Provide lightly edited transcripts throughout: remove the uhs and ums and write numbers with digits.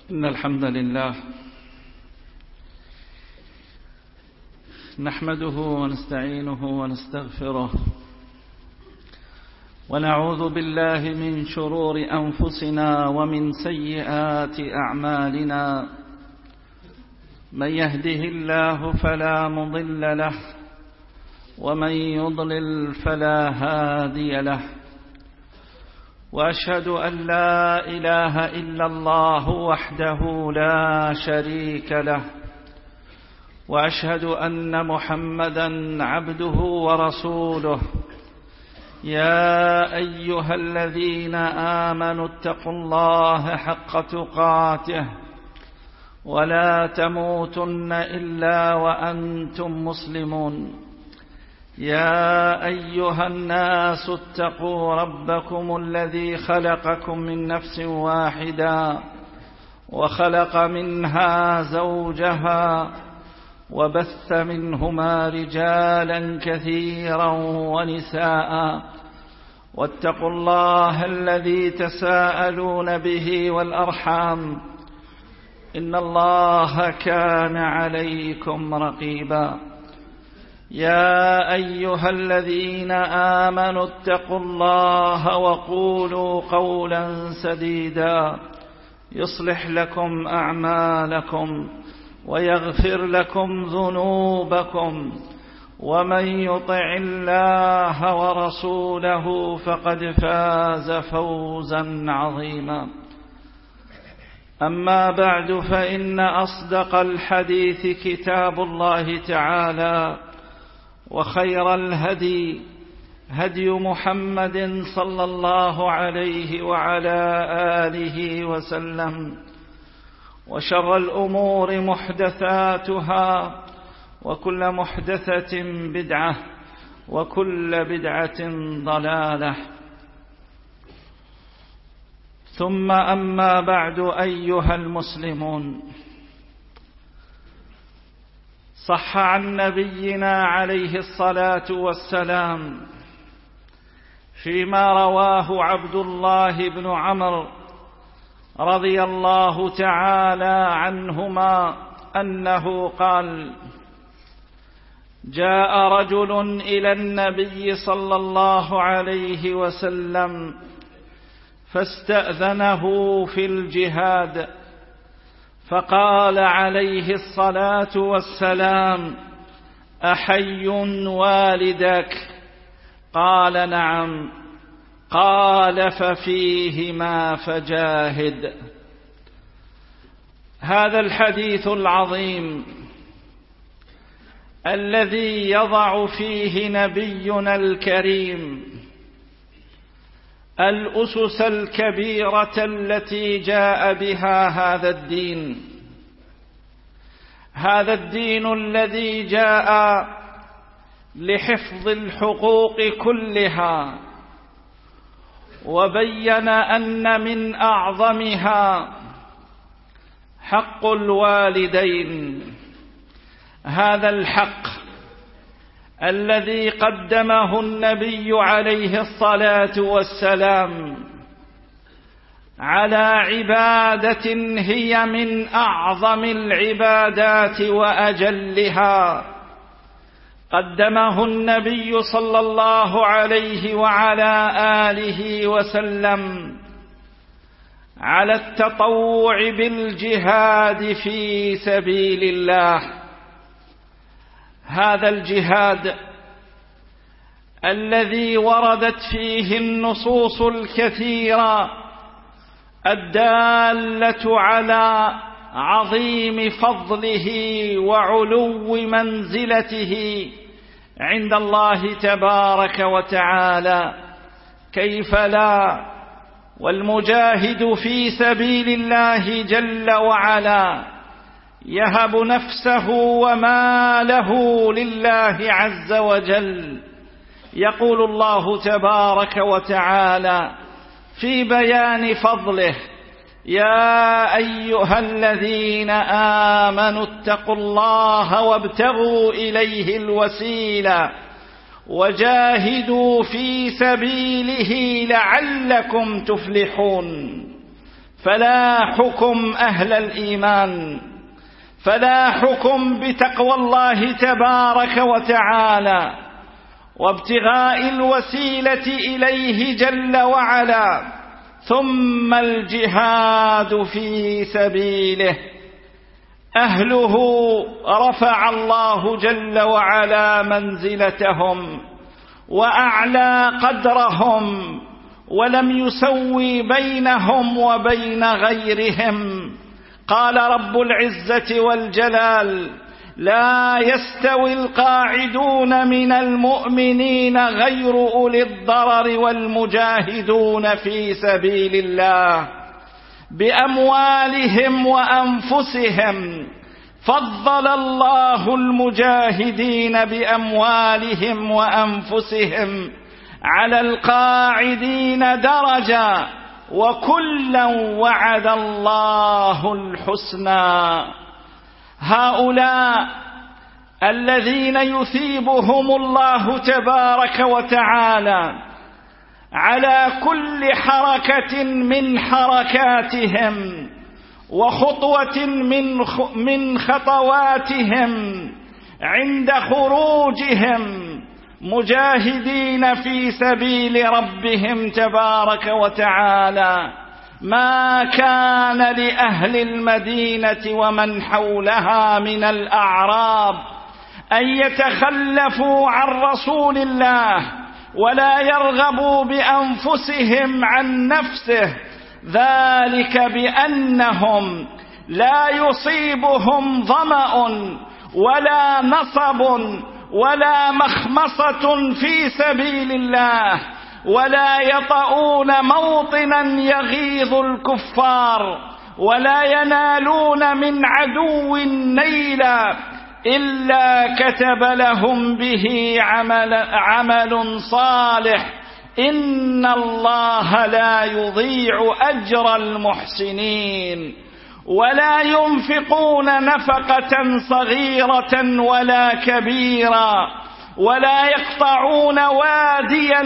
إن الحمد لله نحمده ونستعينه ونستغفره ونعوذ بالله من شرور أنفسنا ومن سيئات أعمالنا. من يهده الله فلا مضل له ومن يضلل فلا هادي له. وأشهد أن لا إله إلا الله وحده لا شريك له، وأشهد أن محمدًا عبده ورسوله. يا أيها الذين آمنوا اتقوا الله حق تقاته ولا تموتن إلا وأنتم مسلمون. يا أيها الناس اتقوا ربكم الذي خلقكم من نفس واحدة وخلق منها زوجها وبث منهما رجالا كثيرا ونساء. واتقوا الله الذي تساءلون به والأرحام إن الله كان عليكم رقيبا. يا أيها الذين آمنوا اتقوا الله وقولوا قولا سديدا يصلح لكم أعمالكم ويغفر لكم ذنوبكم، ومن يطع الله ورسوله فقد فاز فوزا عظيما. أما بعد، فإن أصدق الحديث كتاب الله تعالى، وخير الهدي هدي محمد صلى الله عليه وعلى آله وسلم، وشر الأمور محدثاتها، وكل محدثة بدعة، وكل بدعة ضلالة. ثم أما بعد، أيها المسلمون، صح عن نبينا عليه الصلاة والسلام فيما رواه عبد الله بن عمرو رضي الله تعالى عنهما أنه قال: جاء رجل إلى النبي صلى الله عليه وسلم فاستأذنه في الجهاد، فقال عليه الصلاة والسلام: أحي والدك؟ قال: نعم. قال: ففيهما فجاهد. هذا الحديث العظيم الذي يضع فيه نبينا الكريم الأسس الكبيرة التي جاء بها هذا الدين، هذا الدين الذي جاء لحفظ الحقوق كلها، وبين أن من أعظمها حق الوالدين. هذا الحق الذي قدمه النبي عليه الصلاة والسلام على عبادة هي من أعظم العبادات وأجلها، قدمه النبي صلى الله عليه وعلى آله وسلم على التطوع بالجهاد في سبيل الله. هذا الجهاد الذي وردت فيه النصوص الكثيرة الدالة على عظيم فضله وعلو منزلته عند الله تبارك وتعالى، كيف لا والمجاهد في سبيل الله جل وعلا يهب نفسه وماله لله عز وجل. يقول الله تبارك وتعالى في بيان فضله: يا أيها الذين آمنوا اتقوا الله وابتغوا إليه الوسيلة وجاهدوا في سبيله لعلكم تفلحون. فلاحكم أهل الإيمان، فلاحكم بتقوى الله تبارك وتعالى وابتغاء الوسيلة إليه جل وعلا، ثم الجهاد في سبيله. أهله رفع الله جل وعلا منزلتهم وأعلى قدرهم، ولم يسوي بينهم وبين غيرهم. قال رب العزة والجلال: لا يستوي القاعدون من المؤمنين غير أولي الضرر والمجاهدون في سبيل الله بأموالهم وأنفسهم. فضل الله المجاهدين بأموالهم وأنفسهم على القاعدين درجة، وكلا وعد الله الحسنى. هؤلاء الذين يثيبهم الله تبارك وتعالى على كل حركة من حركاتهم وخطوة من خطواتهم عند خروجهم مجاهدين في سبيل ربهم تبارك وتعالى، ما كان لأهل المدينة ومن حولها من الأعراب أن يتخلفوا عن رسول الله ولا يرغبوا بأنفسهم عن نفسه، ذلك بأنهم لا يصيبهم ظمأ ولا نصب ولا مخمصة في سبيل الله، ولا يطؤون موطنا يغيظ الكفار، ولا ينالون من عدو نيلا إلا كتب لهم به عمل صالح، إن الله لا يضيع أجر المحسنين. ولا ينفقون نفقة صغيرة ولا كبيرة، ولا يقطعون واديا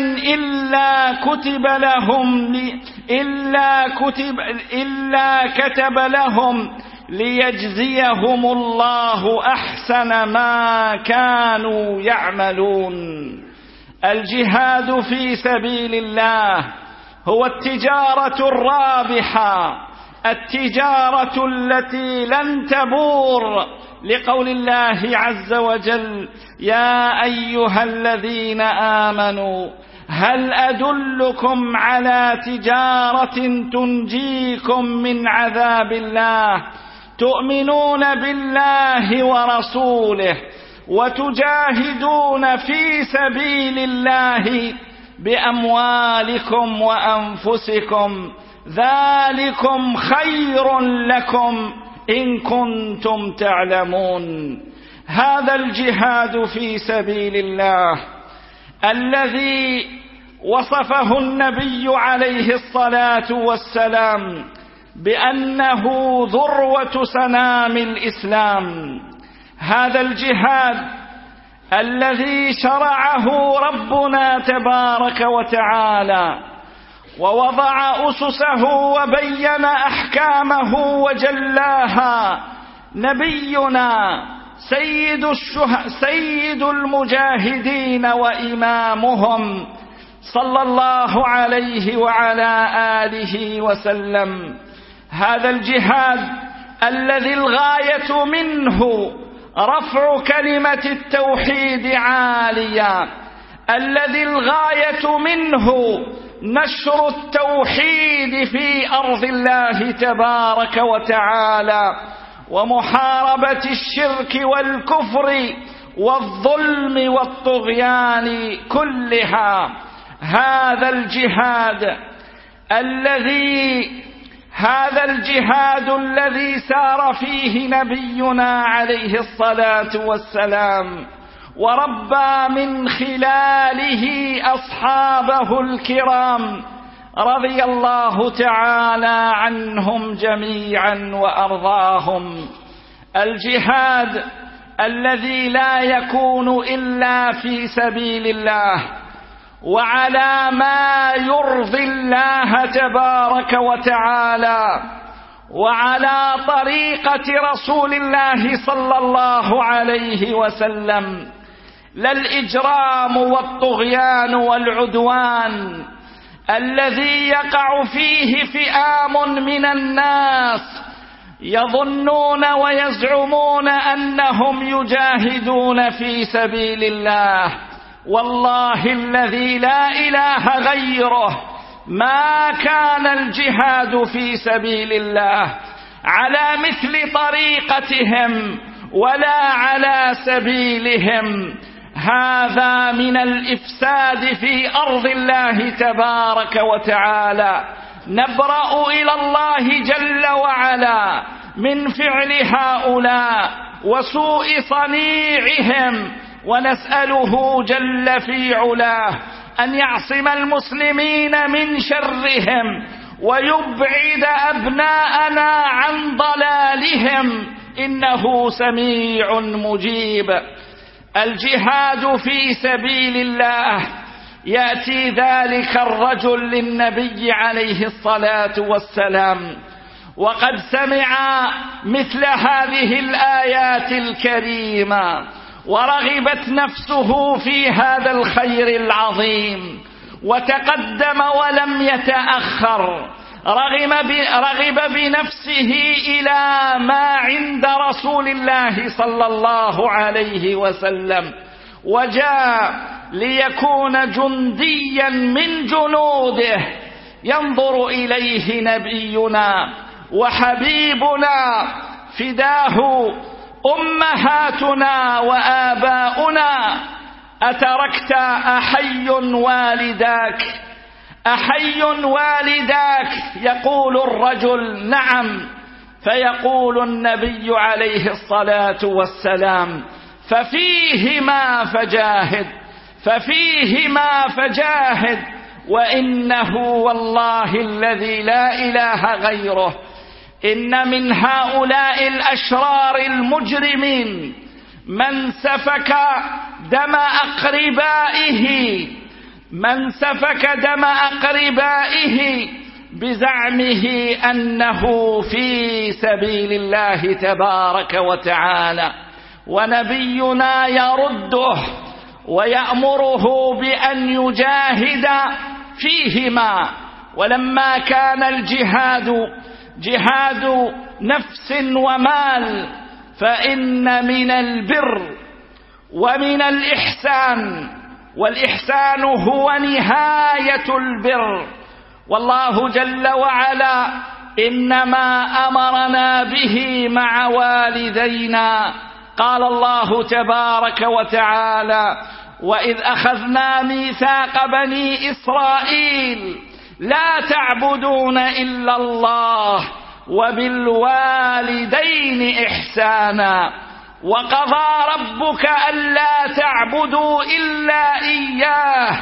إلا كتب لهم ليجزيهم الله أحسن ما كانوا يعملون. الجهاد في سبيل الله هو التجارة الرابحة، التجارة التي لن تبور، لقول الله عز وجل: يا أيها الذين آمنوا هل أدلكم على تجارة تنجيكم من عذاب الله تؤمنون بالله ورسوله وتجاهدون في سبيل الله بأموالكم وأنفسكم، ذلكم خير لكم إن كنتم تعلمون. هذا الجهاد في سبيل الله الذي وصفه النبي عليه الصلاة والسلام بأنه ذروة سنام الإسلام، هذا الجهاد الذي شرعه ربنا تبارك وتعالى ووضع أسسه وبين أحكامه وجلاها نبينا سيد المجاهدين وإمامهم صلى الله عليه وعلى آله وسلم. هذا الجهاد الذي الغاية منه رفع كلمة التوحيد عاليا، الذي الغاية منه نشر التوحيد في أرض الله تبارك وتعالى ومحاربة الشرك والكفر والظلم والطغيان كلها. هذا الجهاد الذي سار فيه نبينا عليه الصلاة والسلام وربى من خلاله أصحابه الكرام رضي الله تعالى عنهم جميعا وأرضاهم. الجهاد الذي لا يكون إلا في سبيل الله وعلى ما يرضي الله تبارك وتعالى، وعلى طريقة رسول الله صلى الله عليه وسلم، لا الإجرام والطغيان والعدوان الذي يقع فيه فئام من الناس يظنون ويزعمون أنهم يجاهدون في سبيل الله. والله الذي لا إله غيره ما كان الجهاد في سبيل الله على مثل طريقتهم ولا على سبيلهم. هذا من الإفساد في أرض الله تبارك وتعالى. نبرأ إلى الله جل وعلا من فعل هؤلاء وسوء صنيعهم، ونسأله جل في علاه أن يعصم المسلمين من شرهم ويبعد أبناءنا عن ضلالهم، إنه سميع مجيب. الجهاد في سبيل الله، يأتي ذلك الرجل للنبي عليه الصلاة والسلام وقد سمع مثل هذه الآيات الكريمة، ورغبت نفسه في هذا الخير العظيم، وتقدم ولم يتأخر، رغب بنفسه إلى ما عند رسول الله صلى الله عليه وسلم، وجاء ليكون جنديا من جنوده. ينظر إليه نبينا وحبيبنا فداه أمهاتنا وآباؤنا: أتركت أحي والداك؟ أحي والداك؟ يقول الرجل: نعم. فيقول النبي عليه الصلاة والسلام: ففيهما فجاهد، ففيهما فجاهد، وإنه والله الذي لا إله غيره إن من هؤلاء الأشرار المجرمين من سفك دم أقربائه بزعمه أنه في سبيل الله تبارك وتعالى، ونبينا يرده ويأمره بأن يجاهد فيهما. ولما كان الجهاد جهاد نفس ومال، فإن من البر ومن الإحسان، والإحسان هو نهاية البر. والله جل وعلا إنما أمرنا به مع والدينا. قال الله تبارك وتعالى: وإذ أخذنا ميثاق بني إسرائيل لا تعبدون إلا الله وبالوالدين إحسانا وقضى ربك ألا تعبدوا إلا إياه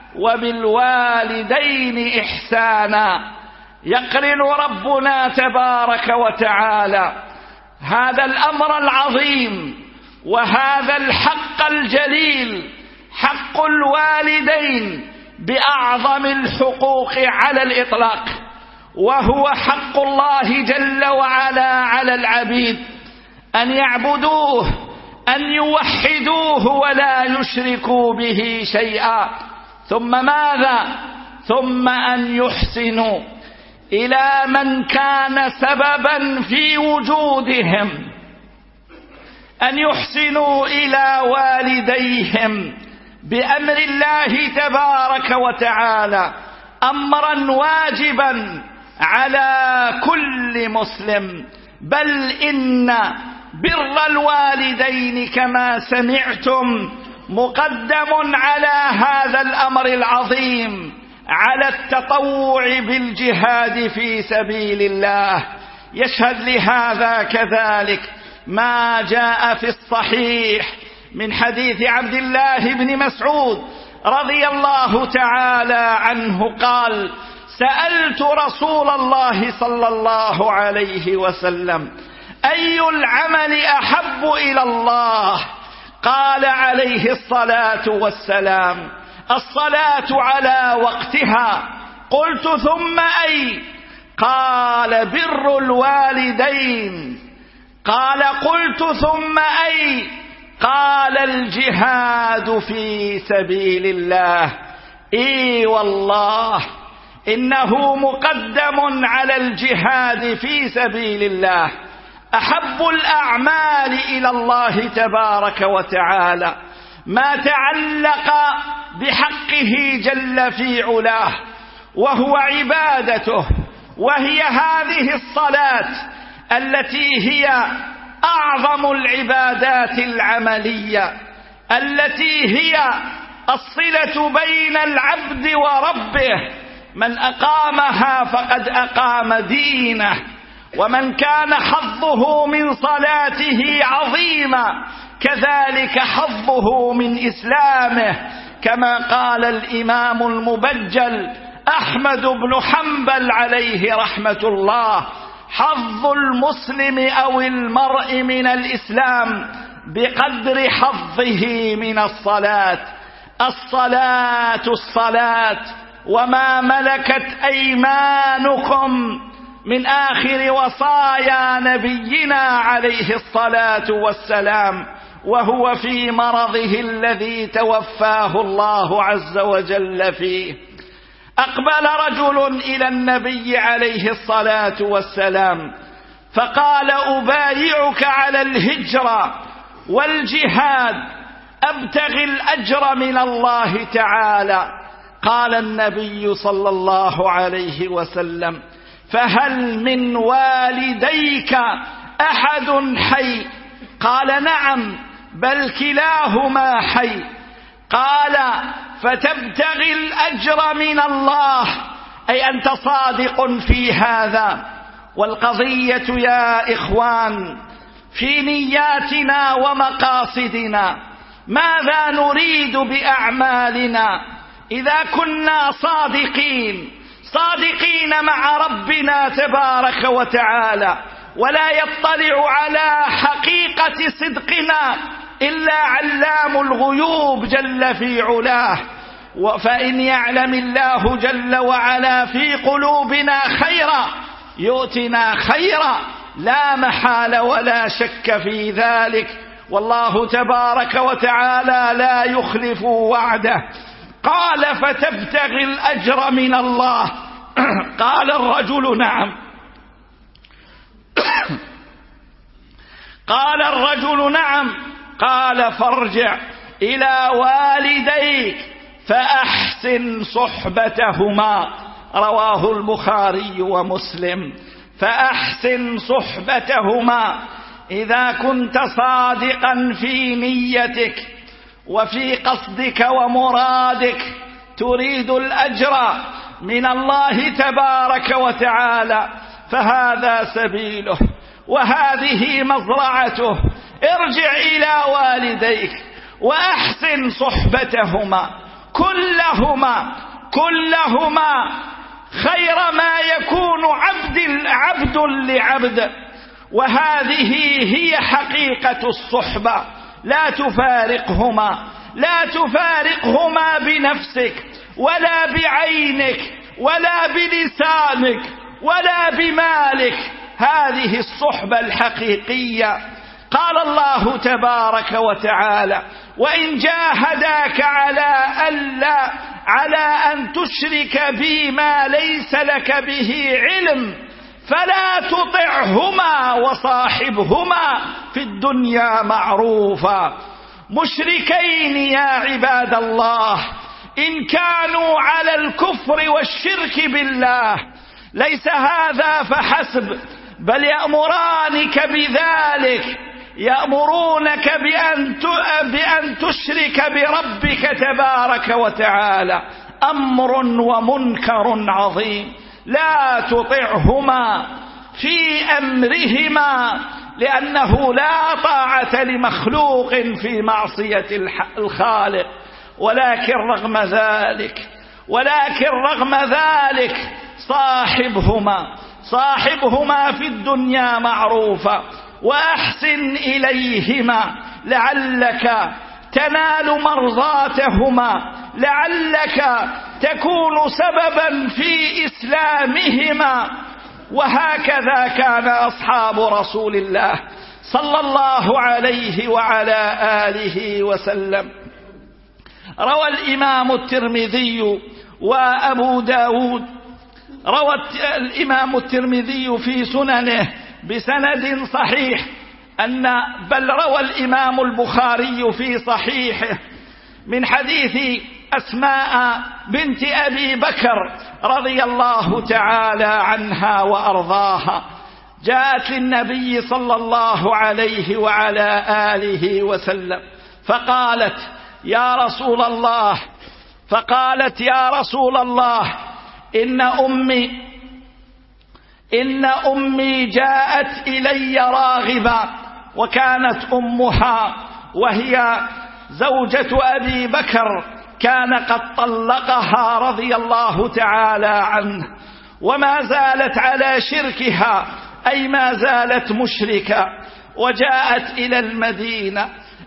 وبالوالدين إحسانا. يقرن ربنا تبارك وتعالى هذا الأمر العظيم وهذا الحق الجليل، حق الوالدين، بأعظم الحقوق على الإطلاق، وهو حق الله جل وعلا على العبيد أن يعبدوه، أن يوحدوه ولا يشركوا به شيئا. ثم ماذا؟ ثم أن يحسنوا إلى من كان سببا في وجودهم، أن يحسنوا إلى والديهم بأمر الله تبارك وتعالى، أمرا واجبا على كل مسلم. بل إن بر الوالدين كما سمعتم مقدم على هذا الأمر العظيم، على التطوع بالجهاد في سبيل الله. يشهد لهذا كذلك ما جاء في الصحيح من حديث عبد الله بن مسعود رضي الله تعالى عنه قال: سألت رسول الله صلى الله عليه وسلم: أي العمل أحب إلى الله؟ قال عليه الصلاة والسلام: الصلاة على وقتها. قلت: ثم أي؟ قال بر الوالدين. قال قلت ثم أي؟ قال الجهاد في سبيل الله. إي والله إنه مقدم على الجهاد في سبيل الله. أحب الأعمال إلى الله تبارك وتعالى ما تعلق بحقه جل في علاه، وهو عبادته، وهي هذه الصلاة التي هي أعظم العبادات العملية، التي هي الصلة بين العبد وربه. من أقامها فقد أقام دينه، ومن كان حظه من صلاته عظيما كذلك حظه من إسلامه، كما قال الإمام المبجل أحمد بن حنبل عليه رحمة الله: حظ المسلم أو المرء من الإسلام بقدر حظه من الصلاة. الصلاة الصلاة وما ملكت أيمانكم من آخر وصايا نبينا عليه الصلاة والسلام، وهو في مرضه الذي توفاه الله عز وجل فيه. أقبل رجل إلى النبي عليه الصلاة والسلام فقال: أبايعك على الهجرة والجهاد، أبتغي الأجر من الله تعالى. قال النبي صلى الله عليه وسلم: فهل من والديك أحد حي؟ قال: نعم، بل كلاهما حي. قال: فتبتغي الأجر من الله، أي أنت صادق في هذا. والقضية يا إخوان في نياتنا ومقاصدنا، ماذا نريد بأعمالنا؟ إذا كنا صادقين مع ربنا تبارك وتعالى، ولا يطلع على حقيقة صدقنا إلا علام الغيوب جل في علاه، فإن يعلم الله جل وعلا في قلوبنا خيرا يؤتنا خيرا، لا محال ولا شك في ذلك، والله تبارك وتعالى لا يخلف وعده. قال: فتبتغي الأجر من الله. قال الرجل: نعم. قال الرجل: نعم. قال: فارجع إلى والديك فأحسن صحبتهما. رواه البخاري ومسلم. فأحسن صحبتهما. إذا كنت صادقا في نيتك وفي قصدك ومرادك، تريد الأجر من الله تبارك وتعالى، فهذا سبيله وهذه مزرعته. ارجع إلى والديك وأحسن صحبتهما، كلهما خير ما يكون عبد لعبد، وهذه هي حقيقة الصحبة. لا تفارقهما بنفسك ولا بعينك ولا بلسانك ولا بمالك، هذه الصحبة الحقيقية. قال الله تبارك وتعالى: وإن جاهداك على أن تشرك بي ما ليس لك به علم فلا تطعهما وصاحبهما في الدنيا معروفا. مشركين يا عباد الله إن كانوا على الكفر والشرك بالله ليس هذا فحسب، بل يأمرانك بذلك، يأمرونك بأن تشرك بربك تبارك وتعالى، أمر ومنكر عظيم. لا تطعهما في أمرهما، لأنه لا طاعة لمخلوق في معصية الخالق. ولكن رغم ذلك صاحبهما في الدنيا معروفا، وأحسن إليهما لعلك تنال مرضاتهما، لعلك تكون سببا في إسلامهما وهكذا كان أصحاب رسول الله صلى الله عليه وعلى آله وسلم. روى الإمام الترمذي وأبو داود، روى الإمام الترمذي في سننه بسند صحيح بل روى الإمام البخاري في صحيحه من حديث أسماء بنت أبي بكر رضي الله تعالى عنها وأرضاها، جاءت للنبي صلى الله عليه وعلى آله وسلم فقالت يا رسول الله إن أمي جاءت إلي راغبا، وكانت أمها وهي زوجة أبي بكر كان قد طلقها رضي الله تعالى عنه، وما زالت على شركها أي ما زالت مشركة، وجاءت إلى المدينة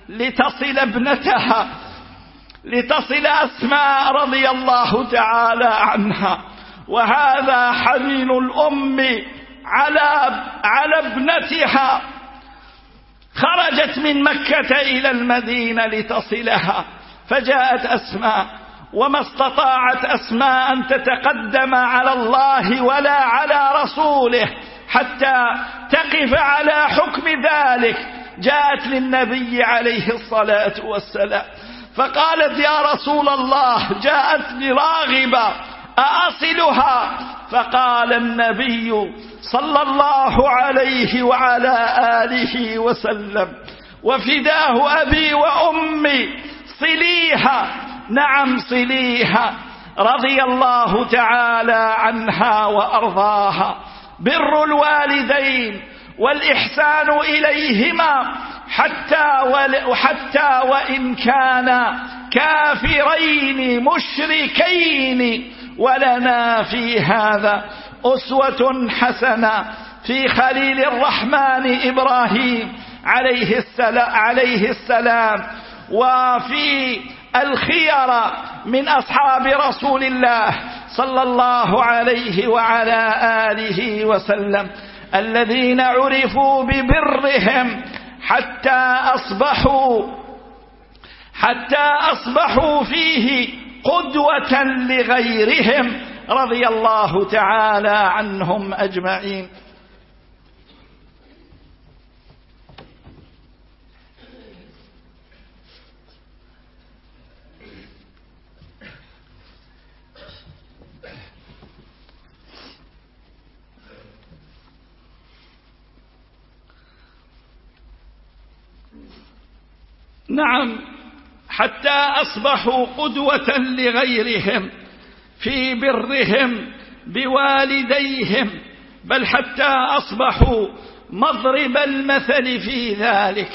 لتصل أسماء رضي الله تعالى عنها، وهذا حنين الأم على ابنتها. خرجت من مكة إلى المدينة لتصلها، فجاءت أسماء، وما استطاعت أسماء أن تتقدم على الله ولا على رسوله حتى تقف على حكم ذلك. جاءت للنبي عليه الصلاة والسلام فقالت يا رسول الله جاءتني راغبة أأصلها؟ فقال النبي صلى الله عليه وعلى آله وسلم وفداه أبي وأمي صليها، نعم صليها، رضي الله تعالى عنها وأرضاها. بر الوالدين والإحسان إليهما حتى وإن كانا كافرين مشركين، ولنا في هذا أسوة حسنة في خليل الرحمن إبراهيم عليه السلام، وفي الخير من أصحاب رسول الله صلى الله عليه وعلى آله وسلم الذين عرفوا ببرهم حتى أصبحوا فيه قدوة لغيرهم رضي الله تعالى عنهم أجمعين. نعم، حتى أصبحوا قدوة لغيرهم في برهم بوالديهم، بل حتى أصبحوا مضرب المثل في ذلك.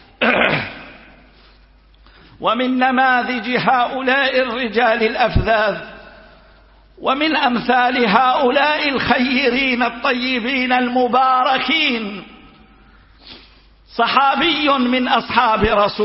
ومن نماذج هؤلاء الرجال الأفذاذ ومن أمثال هؤلاء الخيرين الطيبين المباركين صحابي من أصحاب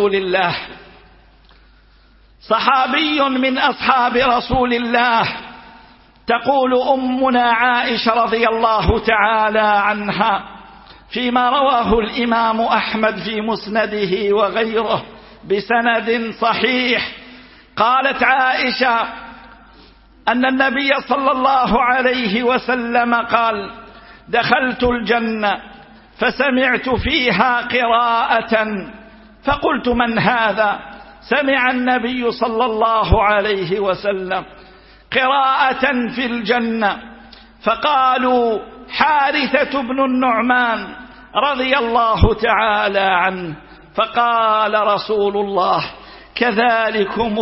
رسول الله، تقول أمنا عائشة رضي الله تعالى عنها فيما رواه الإمام أحمد في مسنده وغيره بسند صحيح، قالت عائشة أن النبي صلى الله عليه وسلم قال: دخلت الجنة فسمعت فيها قراءة فقلت: من هذا؟ سمع النبي صلى الله عليه وسلم قراءة في الجنة، فقالوا: حارثة بن النعمان رضي الله تعالى عنه. فقال رسول الله: كذلكم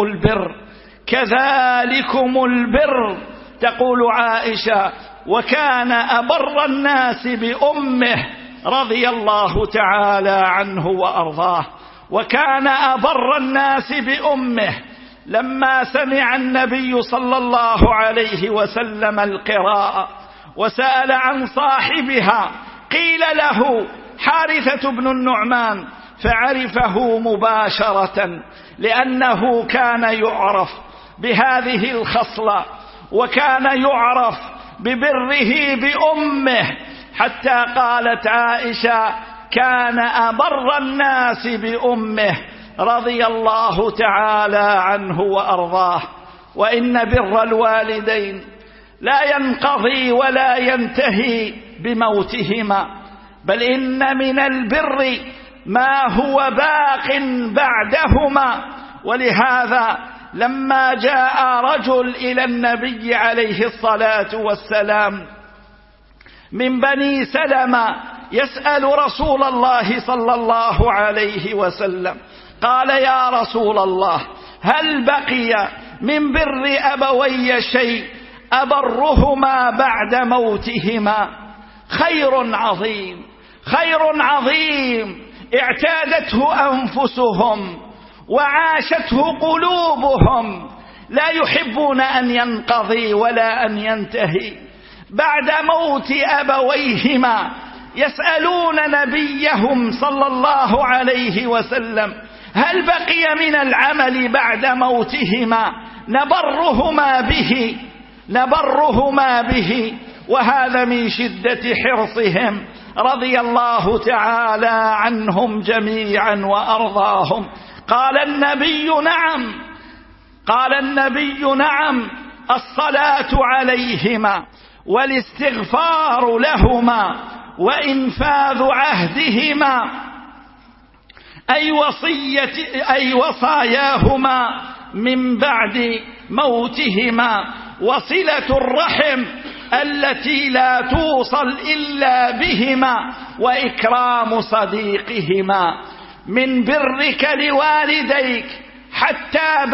البر. تقول عائشة: وكان أبر الناس بأمه رضي الله تعالى عنه وأرضاه، وكان أبر الناس بأمه. لما سمع النبي صلى الله عليه وسلم القراءة وسأل عن صاحبها قيل له حارثة بن النعمان، فعرفه مباشرة لأنه كان يعرف بهذه الخصلة، وكان يعرف ببره بأمه، حتى قالت عائشة: كان أبر الناس بأمه رضي الله تعالى عنه وأرضاه. وإن بر الوالدين لا ينقضي ولا ينتهي بموتهما، بل إن من البر ما هو باق بعدهما. ولهذا لما جاء رجل إلى النبي عليه الصلاة والسلام من بني سلمة يسأل رسول الله صلى الله عليه وسلم، قال: يا رسول الله، هل بقي من بر أبوي شيء أبرهما بعد موتهما؟ خير عظيم، خير عظيم اعتادته أنفسهم وعاشته قلوبهم، لا يحبون أن ينقضي ولا أن ينتهي. بعد موت أبويهما يسألون نبيهم صلى الله عليه وسلم: هل بقي من العمل بعد موتهما نبرهما به؟ وهذا من شدة حرصهم رضي الله تعالى عنهم جميعا وأرضاهم. قال النبي: نعم، الصلاة عليهما والاستغفار لهما وإنفاذ عهدهما أي وصاياهما من بعد موتهما، وصلة الرحم التي لا توصل إلا بهما، وإكرام صديقهما. من برك لوالديك حتى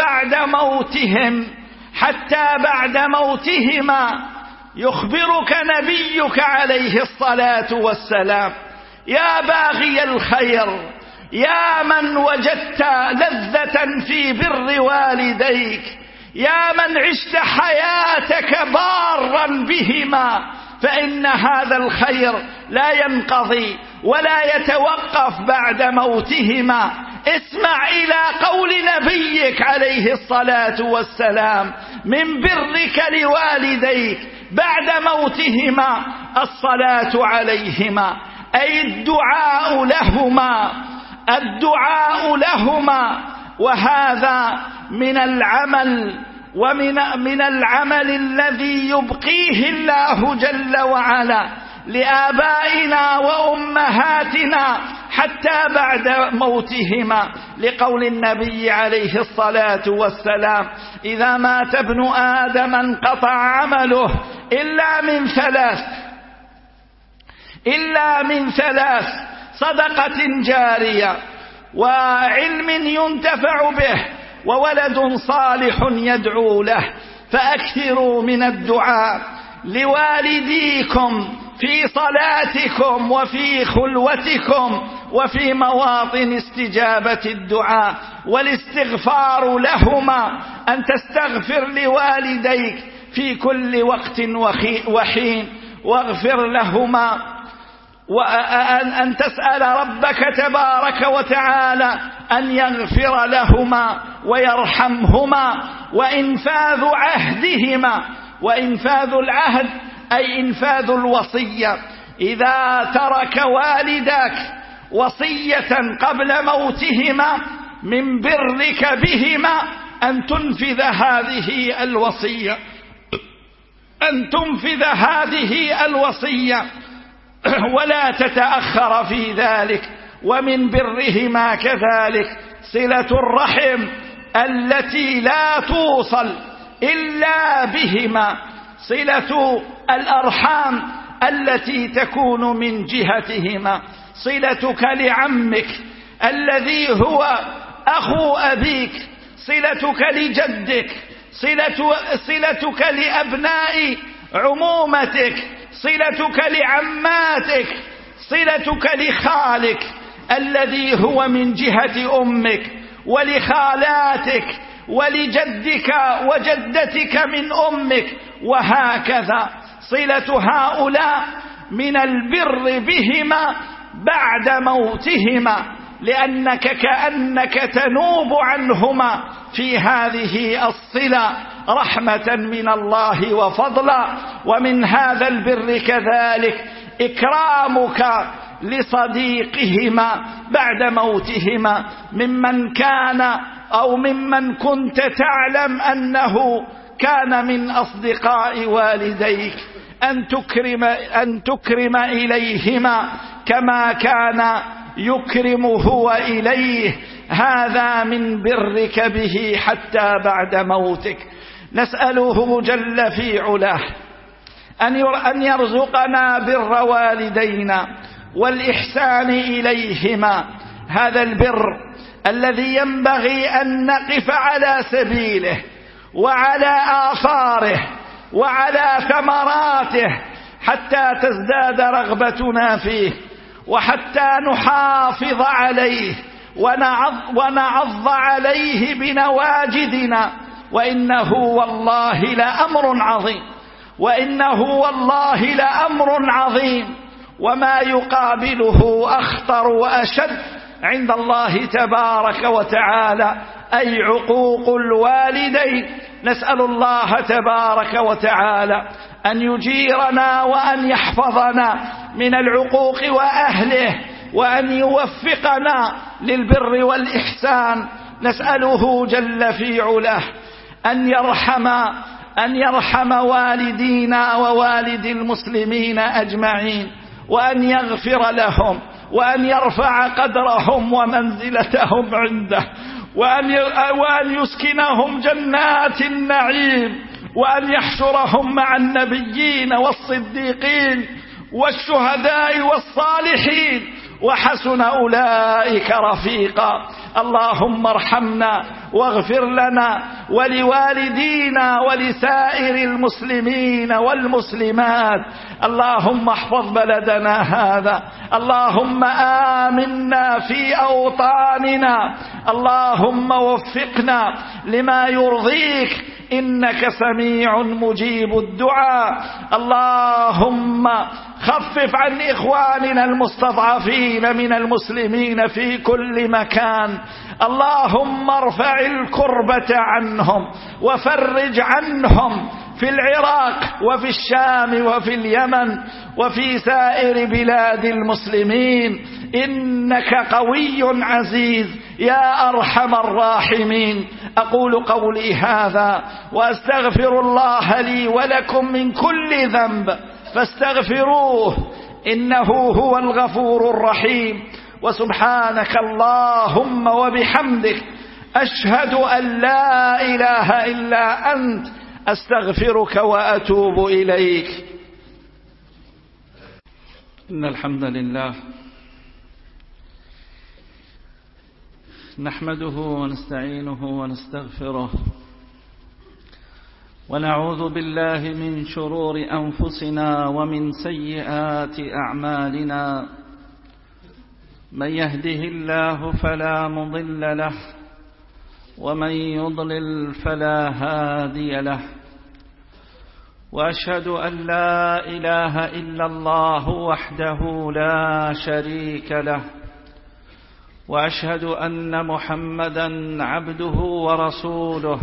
بعد موتهما يخبرك نبيك عليه الصلاة والسلام: يا باغي الخير، يا من وجدت لذة في بر والديك، يا من عشت حياتك بارا بهما، فإن هذا الخير لا ينقضي ولا يتوقف بعد موتهما. اسمع إلى قول نبيك عليه الصلاة والسلام: من برك لوالديك بعد موتهما الصلاة عليهما، أي الدعاء لهما. وهذا من العمل الذي يبقيه الله جل وعلا لآبائنا وأمهاتنا حتى بعد موتهما، لقول النبي عليه الصلاة والسلام: إذا مات ابن آدم انقطع عمله إلا من ثلاث: صدقة جارية، وعلم ينتفع به، وولد صالح يدعو له. فأكثروا من الدعاء لوالديكم في صلاتكم وفي خلوتكم وفي مواطن استجابة الدعاء، والاستغفار لهما، أن تستغفر لوالديك في كل وقت وحين واغفر لهما، وأن تسأل ربك تبارك وتعالى أن يغفر لهما ويرحمهما. وإنفاذ عهدهما، وإنفاذ العهد أي إنفاذ الوصية. إذا ترك والدك وصية قبل موتهما من برك بهما أن تنفذ هذه الوصية ولا تتأخر في ذلك. ومن برهما كذلك صلة الرحم التي لا توصل إلا بهما، صلة الأرحام التي تكون من جهتهما، صلتك لعمك الذي هو أخو أبيك، صلتك لجدك، صلتك لأبناء عمومتك، صلتك لعماتك، صلتك لخالك الذي هو من جهة أمك، ولخالاتك، ولجدك وجدتك من أمك، وهكذا. صلة هؤلاء من البر بهما بعد موتهما، لأنك كأنك تنوب عنهما في هذه الصلة رحمة من الله وفضلا. ومن هذا البر كذلك إكرامك لصديقهما بعد موتهما ممن كان أو ممن كنت تعلم أنه كان من أصدقاء والديك، أن تكرم إليهما كما كان يكرم هو إليه. هذا من برك به حتى بعد موتك. نسأله جل في علاه أن يرزقنا بر والدينا والإحسان إليهما، هذا البر الذي ينبغي أن نقف على سبيله وعلى آثاره وعلى ثمراته حتى تزداد رغبتنا فيه، وحتى نحافظ عليه ونعض عليه بنواجذنا. وإنه والله لأمر عظيم، وإنه والله لأمر عظيم، وما يقابله أخطر وأشد عند الله تبارك وتعالى، أي عقوق الوالدين. نسأل الله تبارك وتعالى أن يجيرنا وأن يحفظنا من العقوق وأهله، وأن يوفقنا للبر والإحسان. نسأله جل في علاه أن يرحم والدينا ووالد المسلمين أجمعين، وأن يغفر لهم، وأن يرفع قدرهم ومنزلتهم عنده، وأن يسكنهم جنات النعيم، وأن يحشرهم مع النبيين والصديقين والشهداء والصالحين، وحسن أولئك رفيقا. اللهم ارحمنا واغفر لنا ولوالدينا ولسائر المسلمين والمسلمات. اللهم احفظ بلدنا هذا، اللهم آمنا في أوطاننا، اللهم وفقنا لما يرضيك، إنك سميع مجيب الدعاء. اللهم خفف عن إخواننا المستضعفين من المسلمين في كل مكان، اللهم ارفع الكربة عنهم وفرج عنهم في العراق وفي الشام وفي اليمن وفي سائر بلاد المسلمين، إنك قوي عزيز يا أرحم الراحمين. أقول قولي هذا وأستغفر الله لي ولكم من كل ذنب فاستغفروه إنه هو الغفور الرحيم. وسبحانك اللهم وبحمدك أشهد أن لا إله إلا أنت أستغفرك وأتوب إليك. إن الحمد لله نحمده ونستعينه ونستغفره، ونعوذ بالله من شرور أنفسنا ومن سيئات أعمالنا. من يهده الله فلا مضل له، ومن يضلل فلا هادي له. وأشهد أن لا إله إلا الله وحده لا شريك له، وأشهد أن محمدا عبده ورسوله.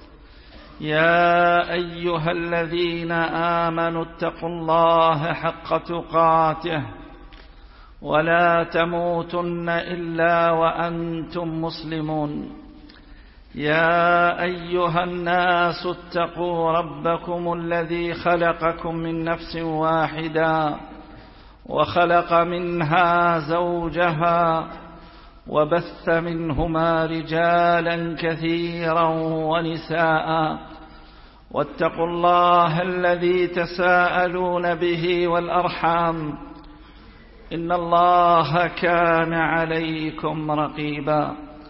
يا أيها الذين آمنوا اتقوا الله حق تقاته ولا تموتن إلا وأنتم مسلمون. يا أيها الناس اتقوا ربكم الذي خلقكم من نفس واحدة وخلق منها زوجها وبث منهما رجالا كثيرا ونساء، واتقوا الله الذي تساءلون به والأرحام، إن الله كان عليكم رقيبا.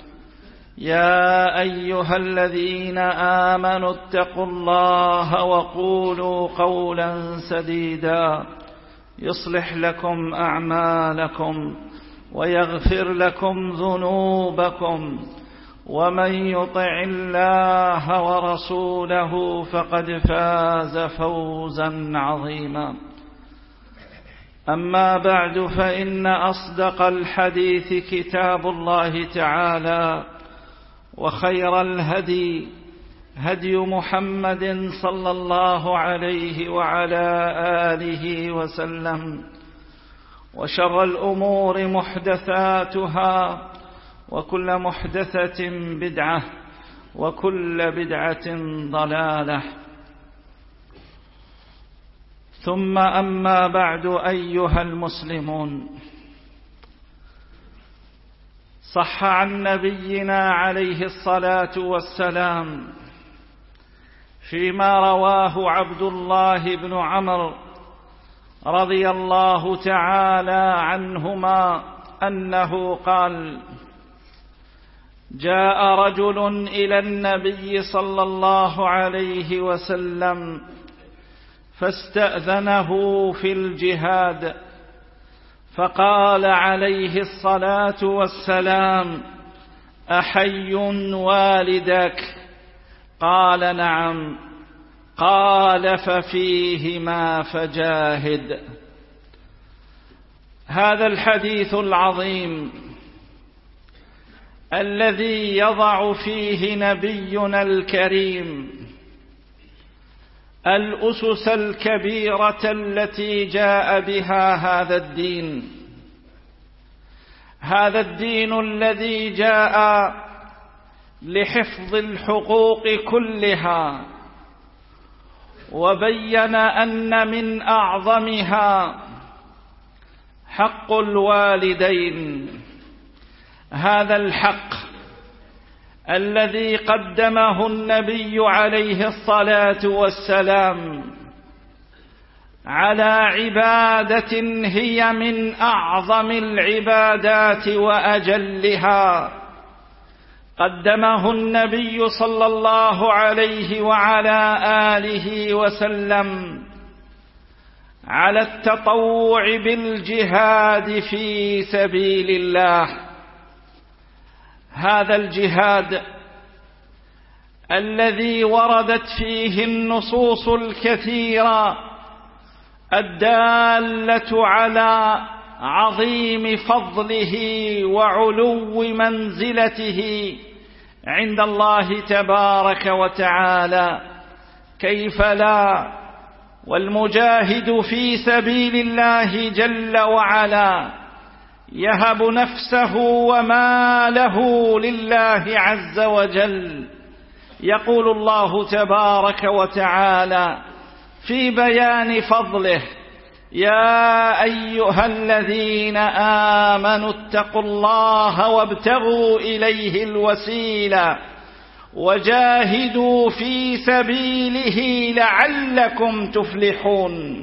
يا أيها الذين آمنوا اتقوا الله وقولوا قولا سديدا يصلح لكم أعمالكم ويغفر لكم ذنوبكم، ومن يطع الله ورسوله فقد فاز فوزا عظيما. أما بعد، فإن أصدق الحديث كتاب الله تعالى، وخير الهدي هدي محمد صلى الله عليه وعلى آله وسلم، وشر الأمور محدثاتها، وكل محدثة بدعة، وكل بدعة ضلالة. ثم أما بعد، أيها المسلمون، صح عن نبينا عليه الصلاة والسلام فيما رواه عبد الله بن عمرو رضي الله تعالى عنهما أنه قال: جاء رجل إلى النبي صلى الله عليه وسلم فاستأذنه في الجهاد، فقال عليه الصلاة والسلام: أحي والدك؟ قال: نعم. قال: ففيهما فجاهد. هذا الحديث العظيم الذي يضع فيه نبينا الكريم الأسس الكبيرة التي جاء بها هذا الدين، هذا الدين الذي جاء لحفظ الحقوق كلها، وبين أن من أعظمها حق الوالدين. هذا الحق الذي قدمه النبي عليه الصلاة والسلام على عبادة هي من أعظم العبادات وأجلها، قدمه النبي صلى الله عليه وعلى آله وسلم على التطوع بالجهاد في سبيل الله. هذا الجهاد الذي وردت فيه النصوص الكثيرة الدالة على عظيم فضله وعلو منزلته عند الله تبارك وتعالى، كيف لا والمجاهد في سبيل الله جل وعلا يهب نفسه وماله لله عز وجل. يقول الله تبارك وتعالى في بيان فضله: يا أيها الذين آمنوا اتقوا الله وابتغوا إليه الوسيلة وجاهدوا في سبيله لعلكم تفلحون.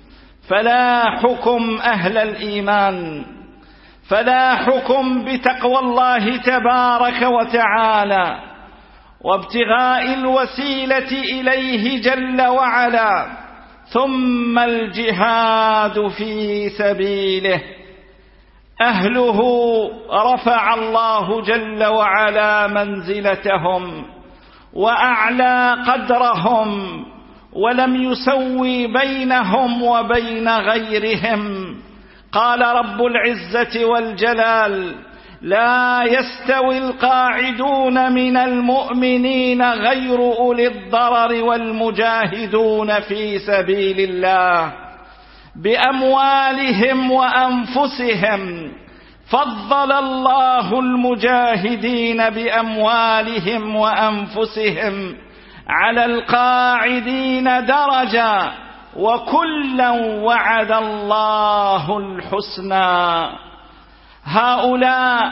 فلاحكم أهل الإيمان، فلاحكم بتقوى الله تبارك وتعالى وابتغاء الوسيلة إليه جل وعلا، ثم الجهاد في سبيله. أهله رفع الله جل وعلا منزلتهم وأعلى قدرهم، ولم يسوي بينهم وبين غيرهم. قال رب العزة والجلال: لا يستوي القاعدون من المؤمنين غير أولي الضرر والمجاهدون في سبيل الله بأموالهم وأنفسهم. فضل الله المجاهدين بأموالهم وأنفسهم على القاعدين درجة، وكلا وعد الله الحسنى. هؤلاء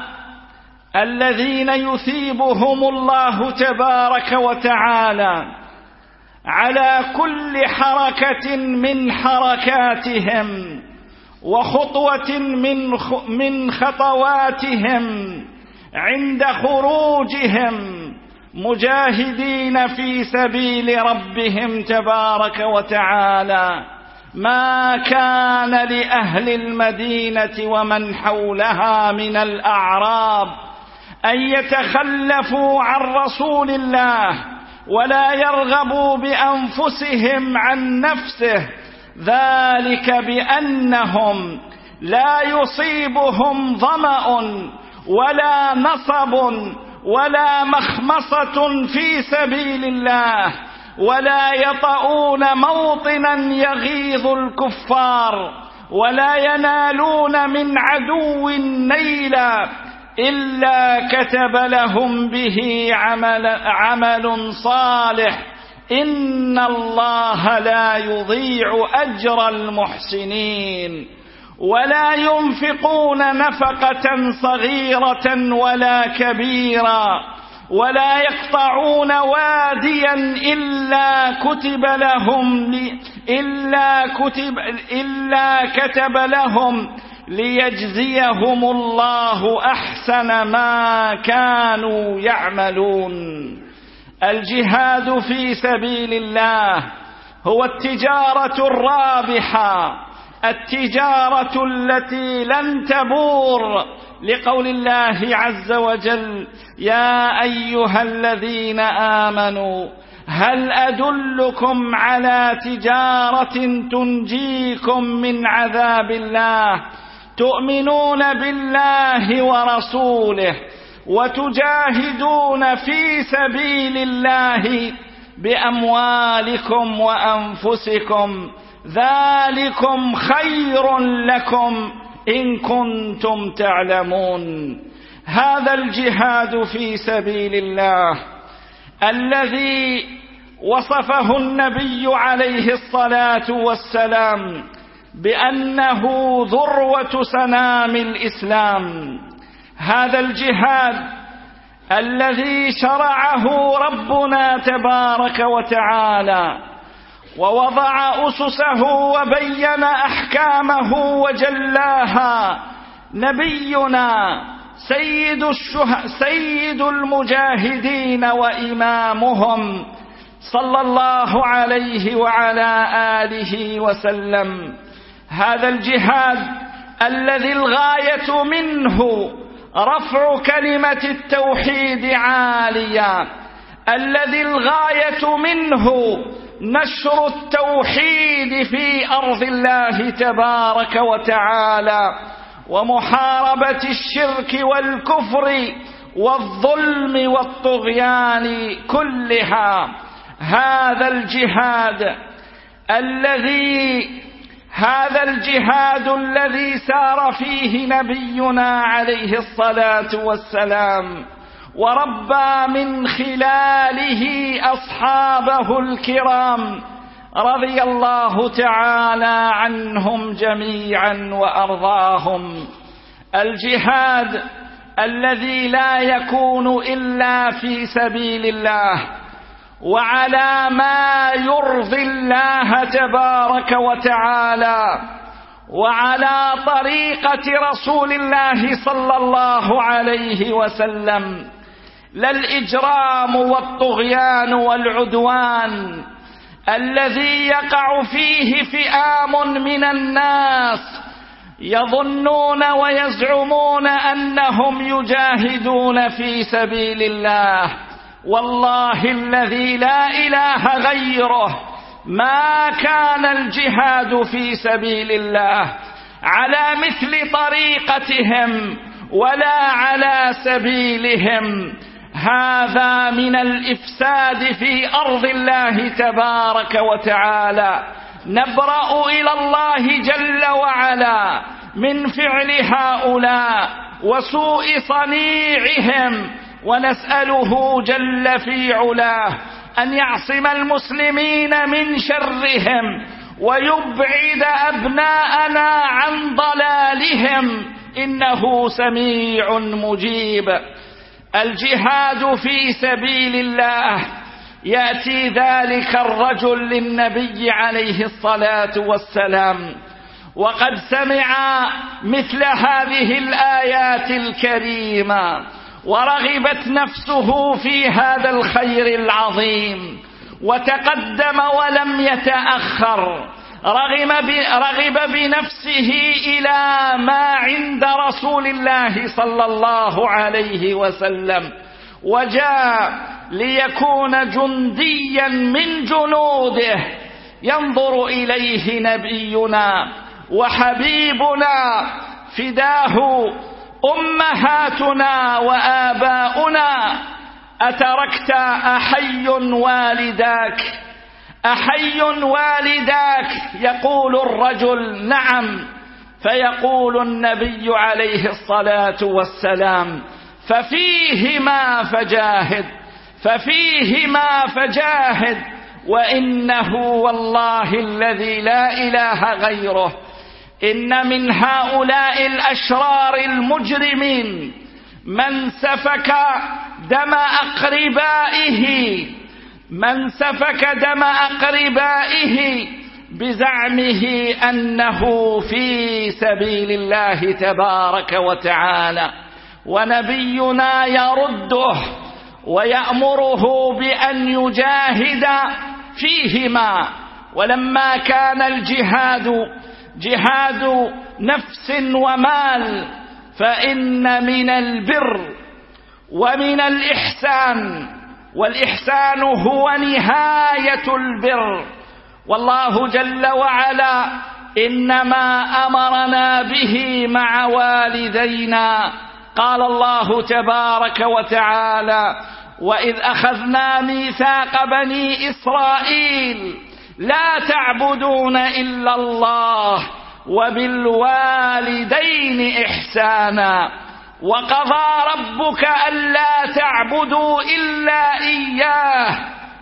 الذين يثيبهم الله تبارك وتعالى على كل حركة من حركاتهم وخطوة من خطواتهم عند خروجهم مجاهدين في سبيل ربهم تبارك وتعالى، ما كان لأهل المدينة ومن حولها من الأعراب أن يتخلفوا عن رسول الله ولا يرغبوا بأنفسهم عن نفسه، ذلك بأنهم لا يصيبهم ظمأ ولا نصب ولا مخمصة في سبيل الله، ولا يطؤون موطنا يغيظ الكفار، ولا ينالون من عدو نيلا إلا كتب لهم به عمل صالح، إن الله لا يضيع أجر المحسنين. ولا ينفقون نفقة صغيرة ولا كبيرة، ولا يقطعون واديا إلا كتب لهم ليجزيهم الله أحسن ما كانوا يعملون. الجهاد في سبيل الله هو التجارة الرابحة، التجارة التي لن تبور، لقول الله عز وجل: يا أيها الذين آمنوا هل أدلكم على تجارة تنجيكم من عذاب الله تؤمنون بالله ورسوله وتجاهدون في سبيل الله بأموالكم وأنفسكم، ذلكم خير لكم إن كنتم تعلمون. هذا الجهاد في سبيل الله الذي وصفه النبي عليه الصلاة والسلام بأنه ذروة سنام الإسلام، هذا الجهاد الذي شرعه ربنا تبارك وتعالى ووضع أسسه وبين أحكامه وجلاها نبينا سيد المجاهدين وإمامهم صلى الله عليه وعلى آله وسلم. هذا الجهاد الذي الغاية منه رفع كلمة التوحيد عاليا، الذي الغاية منه نشر التوحيد في أرض الله تبارك وتعالى، ومحاربة الشرك والكفر والظلم والطغيان كلها. هذا الجهاد الذي سار فيه نبينا عليه الصلاة والسلام وربى من خلاله أصحابه الكرام رضي الله تعالى عنهم جميعا وأرضاهم. الجهاد الذي لا يكون إلا في سبيل الله وعلى ما يرضي الله تبارك وتعالى وعلى طريقة رسول الله صلى الله عليه وسلم، لا الإجرام والطغيان والعدوان الذي يقع فيه فئام من الناس يظنون ويزعمون أنهم يجاهدون في سبيل الله. والله الذي لا إله غيره ما كان الجهاد في سبيل الله على مثل طريقتهم ولا على سبيلهم. هذا من الإفساد في أرض الله تبارك وتعالى. نبرأ إلى الله جل وعلا من فعل هؤلاء وسوء صنيعهم، ونسأله جل في علاه أن يعصم المسلمين من شرهم ويبعد أبناءنا عن ضلالهم، إنه سميع مجيب. الجهاد في سبيل الله يأتي ذلك الرجل للنبي عليه الصلاة والسلام وقد سمع مثل هذه الآيات الكريمة ورغبت نفسه في هذا الخير العظيم وتقدم ولم يتأخر، رغب بنفسه إلى ما عند رسول الله صلى الله عليه وسلم، وجاء ليكون جنديا من جنوده. ينظر إليه نبينا وحبيبنا فداه أمهاتنا وآباؤنا أتركت أحي والداك؟ أحي والداك؟ يقول الرجل: نعم. فيقول النبي عليه الصلاة والسلام: ففيهما فجاهد، ففيهما فجاهد، وإنه والله الذي لا إله غيره إن من هؤلاء الأشرار المجرمين من سفك دم أقربائه بزعمه أنه في سبيل الله تبارك وتعالى، ونبينا يرده ويأمره بأن يجاهد فيهما. ولما كان الجهاد جهاد نفس ومال، فإن من البر ومن الإحسان، والإحسان هو نهاية البر. والله جل وعلا إنما أمرنا به مع والدينا. قال الله تبارك وتعالى: وإذ أخذنا ميثاق بني إسرائيل لا تعبدون إلا الله وبالوالدين إحسانا وقضى ربك ألا تعبدوا إلا إياه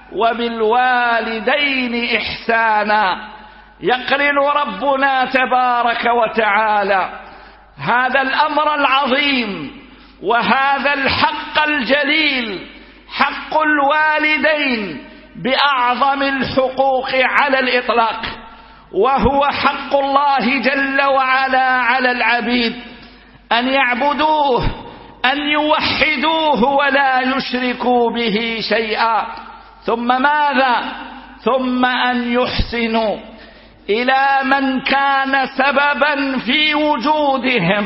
وبالوالدين إحسانا. يقرن ربنا تبارك وتعالى هذا الأمر العظيم وهذا الحق الجليل، حق الوالدين، بأعظم الحقوق على الإطلاق، وهو حق الله جل وعلا على العبيد أن يعبدوه، أن يوحدوه ولا يشركوا به شيئا. ثم ماذا؟ ثم أن يحسنوا إلى من كان سببا في وجودهم،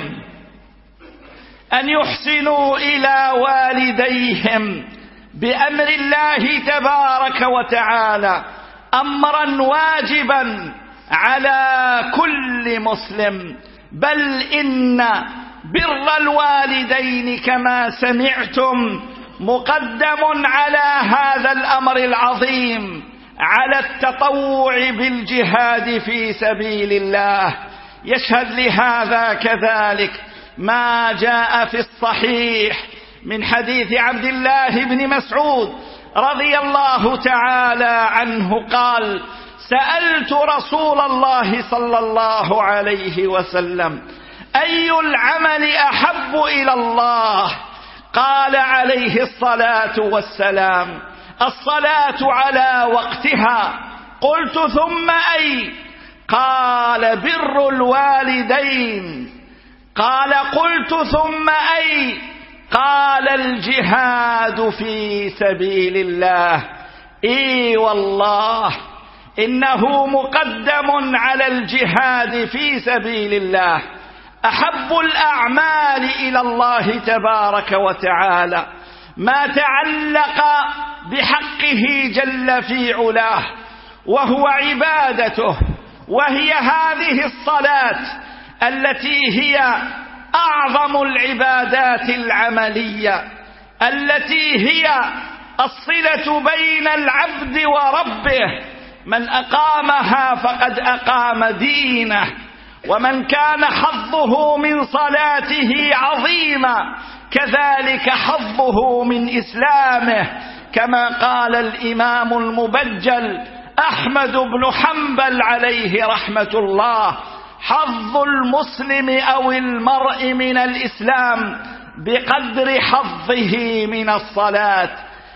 أن يحسنوا إلى والديهم بأمر الله تبارك وتعالى، أمرا واجبا على كل مسلم. بل إن بر الوالدين كما سمعتم مقدم على هذا الأمر العظيم، على التطوع بالجهاد في سبيل الله. يشهد لهذا كذلك ما جاء في الصحيح من حديث عبد الله بن مسعود رضي الله تعالى عنه قال: سألت رسول الله صلى الله عليه وسلم: أي العمل أحب إلى الله؟ قال عليه الصلاة والسلام: الصلاة على وقتها. قلت: ثم أي؟ قال: بر الوالدين. قال: قلت: ثم أي؟ قال: الجهاد في سبيل الله. إي والله إنه مقدم على الجهاد في سبيل الله. أحب الأعمال إلى الله تبارك وتعالى ما تعلق بحقه جل في علاه، وهو عبادته، وهي هذه الصلاة التي هي أعظم العبادات العملية، التي هي الصلة بين العبد وربه. من أقامها فقد أقام دينه، ومن كان حظه من صلاته عظيما كذلك حظه من إسلامه، كما قال الإمام المبجل أحمد بن حنبل عليه رحمة الله: حظ المسلم أو المرء من الإسلام بقدر حظه من الصلاة.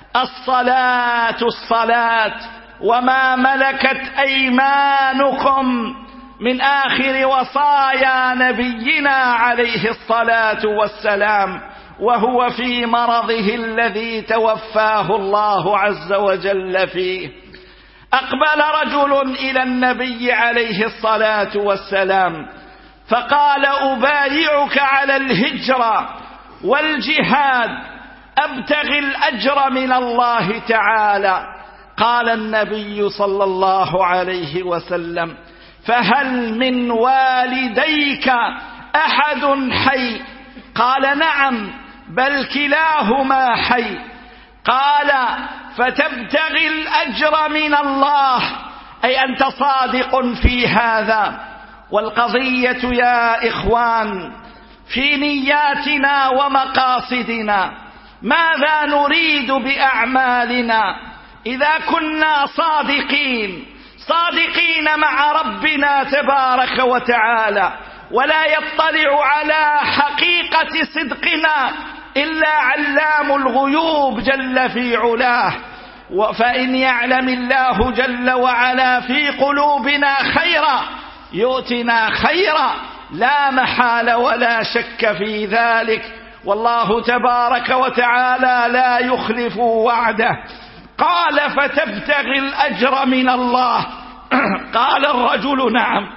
الصلاة الصلاة وما ملكت أيمانكم، من آخر وصايا نبينا عليه الصلاة والسلام وهو في مرضه الذي توفاه الله عز وجل فيه. أقبل رجل إلى النبي عليه الصلاة والسلام فقال: أبايعك على الهجرة والجهاد، أبتغي الأجر من الله تعالى. قال النبي صلى الله عليه وسلم: فهل من والديك أحد حي؟ قال: نعم، بل كلاهما حي. قال فتبتغي الأجر من الله، أي أنت صادق في هذا. والقضية يا إخوان في نياتنا ومقاصدنا، ماذا نريد بأعمالنا؟ إذا كنا صادقين مع ربنا تبارك وتعالى، ولا يطلع على حقيقة صدقنا إلا علام الغيوب جل في علاه، فإن يعلم الله جل وعلا في قلوبنا خيرا يؤتنا خيرا لا محال ولا شك في ذلك، والله تبارك وتعالى لا يخلف وعده. قال فتبتغي الأجر من الله. قال الرجل نعم.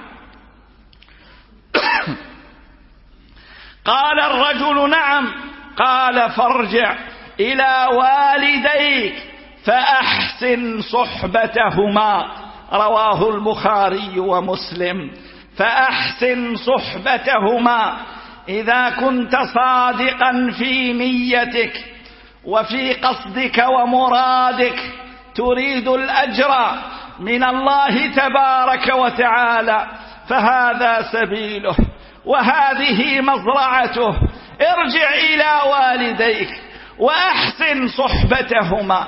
قال الرجل نعم. قال فارجع إلى والديك فأحسن صحبتهما، رواه البخاري ومسلم. فأحسن صحبتهما، إذا كنت صادقا في نيتك وفي قصدك ومرادك تريد الأجر من الله تبارك وتعالى، فهذا سبيله وهذه مزرعته. ارجع إلى والديك وأحسن صحبتهما،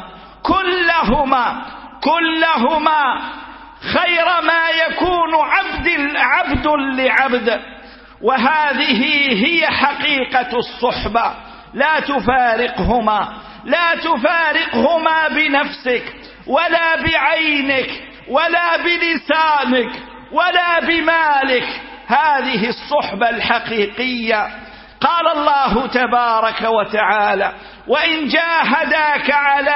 كلهما خير ما يكون عبد لعبد، وهذه هي حقيقة الصحبة. لا تفارقهما بنفسك ولا بعينك ولا بلسانك ولا بمالك، هذه الصحبة الحقيقية. قال الله تبارك وتعالى وإن جاهداك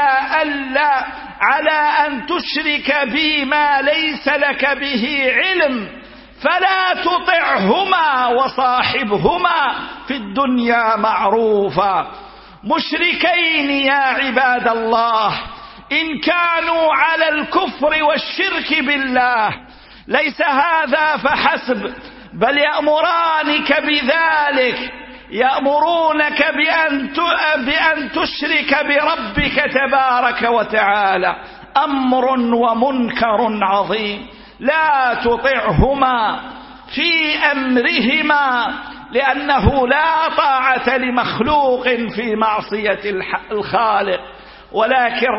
على أن تشرك بي ما ليس لك به علم فلا تطعهما وصاحبهما في الدنيا معروفا. مشركين يا عباد الله إن كانوا على الكفر والشرك بالله ليس هذا فحسب، بل يأمرانك بذلك، يأمرونك بأن تشرك بربك تبارك وتعالى، أمر ومنكر عظيم. لا تطعهما في أمرهما، لأنه لا طاعة لمخلوق في معصية الخالق، ولكن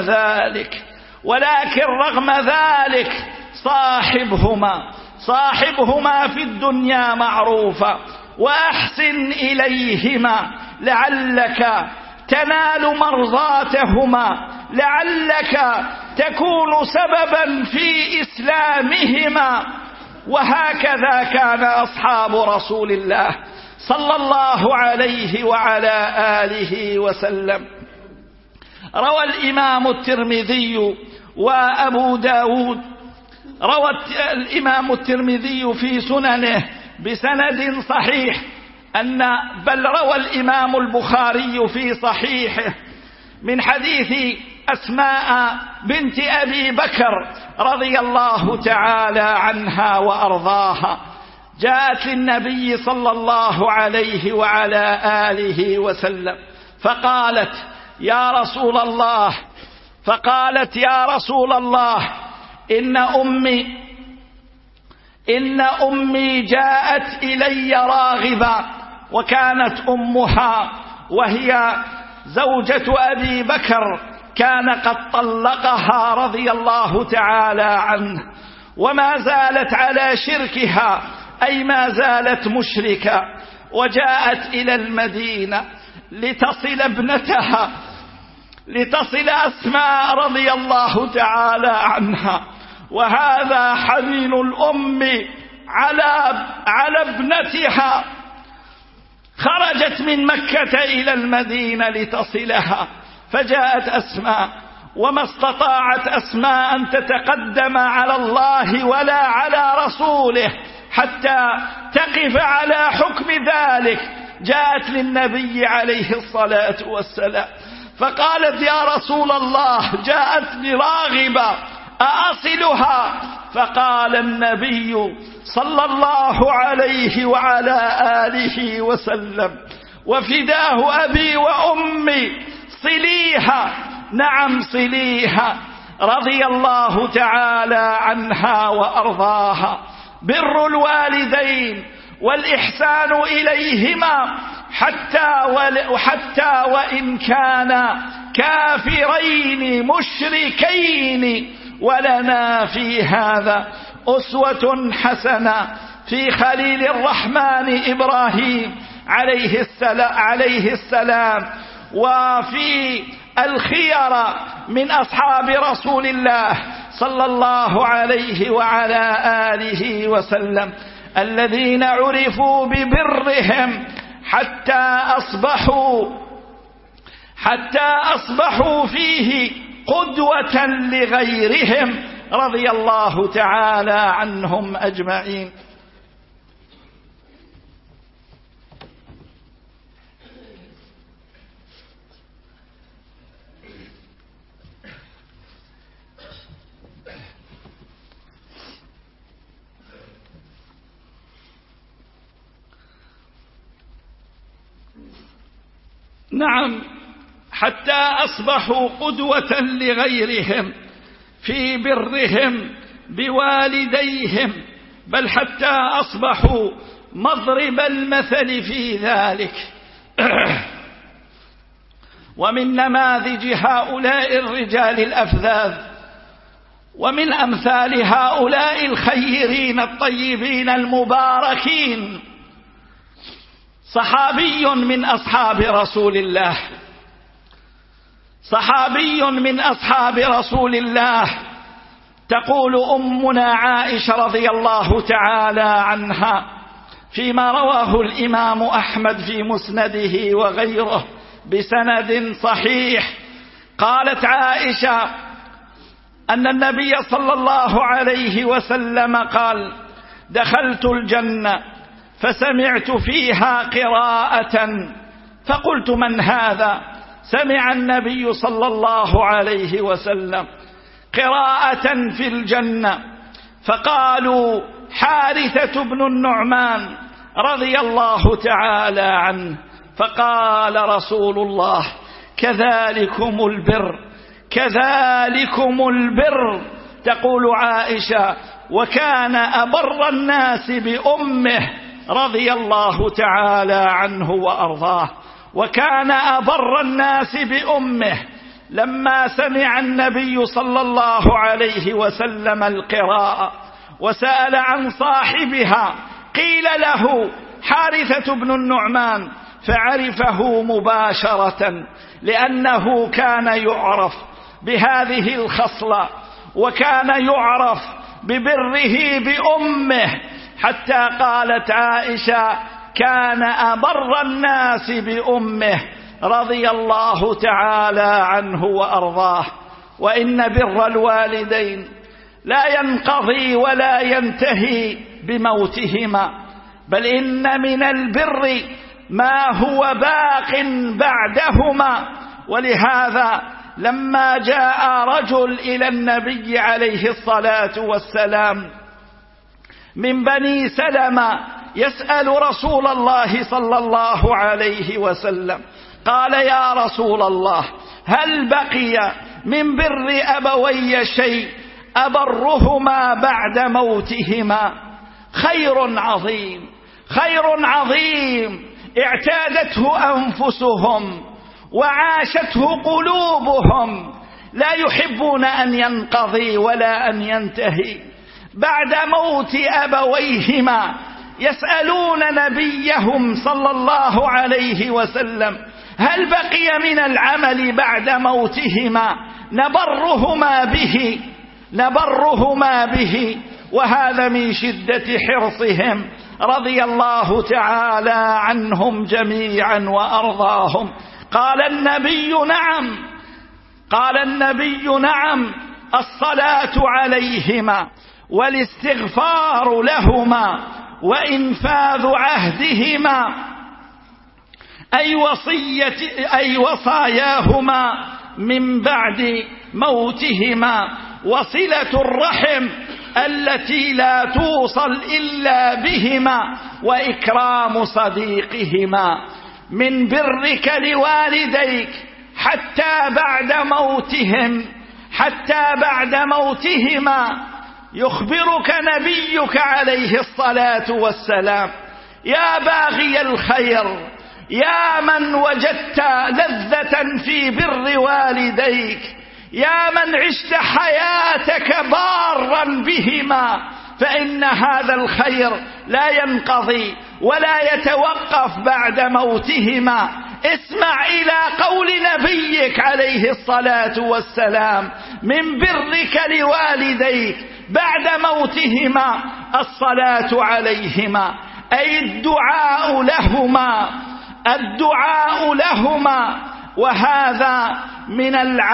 رغم ذلك صاحبهما في الدنيا معروفا، وأحسن إليهما لعلك تنال مرضاتهما، لعلك تكون سببا في إسلامهما. وهكذا كان أصحاب رسول الله صلى الله عليه وعلى آله وسلم. روى الإمام الترمذي وأبو داود، روى الإمام الترمذي في سننه بسند صحيح بل روى الإمام البخاري في صحيحه من حديث أسماء بنت أبي بكر رضي الله تعالى عنها وأرضاها، جاءت للنبي صلى الله عليه وعلى آله وسلم فقالت يا رسول الله إن أمي جاءت إلي راغبا، وكانت أمها وهي زوجة أبي بكر كان قد طلقها رضي الله تعالى عنه، وما زالت على شركها، أي ما زالت مشركة، وجاءت إلى المدينة لتصل أسماء رضي الله تعالى عنها. وهذا حنين الأم على ابنتها، خرجت من مكة إلى المدينة لتصلها، فجاءت أسماء، وما استطاعت أسماء أن تتقدم على الله ولا على رسوله حتى تقف على حكم ذلك. جاءت للنبي عليه الصلاة والسلام فقالت يا رسول الله جاءتني راغبة أأصلها؟ فقال النبي صلى الله عليه وعلى آله وسلم وفداه أبي وأمي صليها، نعم صليها، رضي الله تعالى عنها وأرضاها. بر الوالدين والإحسان إليهما حتى وإن كانا كافرين مشركين. ولنا في هذا أسوة حسنة في خليل الرحمن إبراهيم عليه السلام، وفي الخير من أصحاب رسول الله صلى الله عليه وعلى آله وسلم، الذين عرفوا ببرهم حتى أصبحوا فيه قدوة لغيرهم، رضي الله تعالى عنهم أجمعين. نعم، حتى أصبحوا قدوة لغيرهم في برهم بوالديهم، بل حتى أصبحوا مضرب المثل في ذلك. ومن نماذج هؤلاء الرجال الأفذاذ ومن أمثال هؤلاء الخيرين الطيبين المباركين صحابي من أصحاب رسول الله، صحابي من أصحاب رسول الله. تقول أمنا عائشة رضي الله تعالى عنها فيما رواه الإمام أحمد في مسنده وغيره بسند صحيح، قالت عائشة أن النبي صلى الله عليه وسلم قال: دخلت الجنة فسمعت فيها قراءة فقلت: من هذا؟ سمع النبي صلى الله عليه وسلم قراءة في الجنة، فقالوا: حارثة بن النعمان رضي الله تعالى عنه. فقال رسول الله: كذلكم البر، كذلكم البر. تقول عائشة: وكان أبر الناس بأمه رضي الله تعالى عنه وأرضاه، وكان أبر الناس بأمه. لما سمع النبي صلى الله عليه وسلم القراءة وسأل عن صاحبها قيل له حارثة بن النعمان، فعرفه مباشرة لأنه كان يعرف بهذه الخصلة وكان يعرف ببره بأمه، حتى قالت عائشة: كان أبر الناس بأمه رضي الله تعالى عنه وأرضاه. وإن بر الوالدين لا ينقضي ولا ينتهي بموتهما، بل إن من البر ما هو باق بعدهما. ولهذا لما جاء رجل إلى النبي عليه الصلاة والسلام من بني سلمة يسأل رسول الله صلى الله عليه وسلم، قال: يا رسول الله، هل بقي من بر أبوي شيء أبرهما بعد موتهما؟ خير عظيم، خير عظيم اعتادته أنفسهم وعاشته قلوبهم، لا يحبون أن ينقضي ولا أن ينتهي. بعد موت أبويهما يسألون نبيهم صلى الله عليه وسلم: هل بقي من العمل بعد موتهما نبرهما به؟ وهذا من شدة حرصهم رضي الله تعالى عنهم جميعا وأرضاهم. قال النبي: نعم، الصلاة عليهما والاستغفار لهما وإنفاذ عهدهما أي وصاياهما من بعد موتهما، وصلة الرحم التي لا توصل إلا بهما، وإكرام صديقهما. من برك لوالديك حتى بعد موتهما يخبرك نبيك عليه الصلاة والسلام: يا باغي الخير، يا من وجدت لذة في بر والديك، يا من عشت حياتك بارا بهما، فإن هذا الخير لا ينقضي ولا يتوقف بعد موتهما. اسمع إلى قول نبيك عليه الصلاة والسلام: من برك لوالديك بعد موتهما الصلاة عليهما، أي الدعاء لهما. وهذا من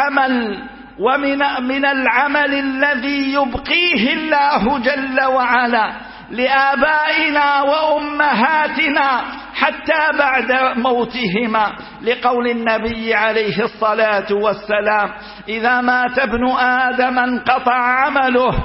العمل الذي يبقيه الله جل وعلا لآبائنا وأمهاتنا حتى بعد موتهما، لقول النبي عليه الصلاة والسلام: إذا مات ابن آدم انقطع عمله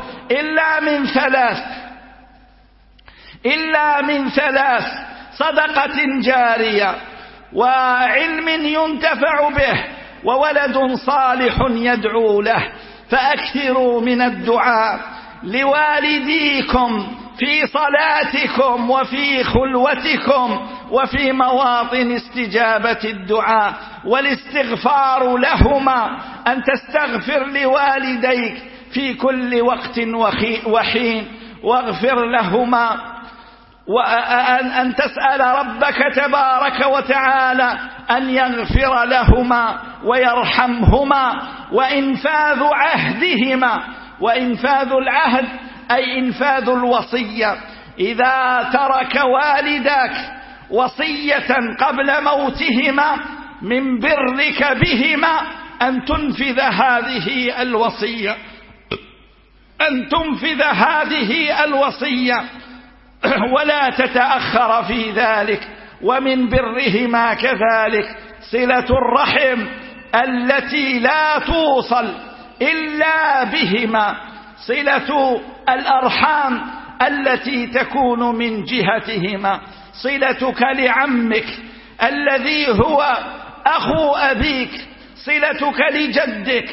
إلا من ثلاث: صدقة جارية، وعلم ينتفع به، وولد صالح يدعو له. فأكثروا من الدعاء لوالديكم في صلاتكم وفي خلوتكم وفي مواطن استجابة الدعاء، والاستغفار لهما، أن تستغفر لوالديك في كل وقت وحين واغفر لهما، وأن تسأل ربك تبارك وتعالى أن يغفر لهما ويرحمهما. وإنفاذ عهدهما، وإنفاذ العهد أي إنفاذ الوصية. إذا ترك والدك وصية قبل موتهما من برك بهما أن تنفذ هذه الوصية ولا تتأخر في ذلك. ومن برهما كذلك صلة الرحم التي لا توصل إلا بهما، صلة الأرحام التي تكون من جهتهما، صلتك لعمك الذي هو أخو أبيك، صلتك لجدك،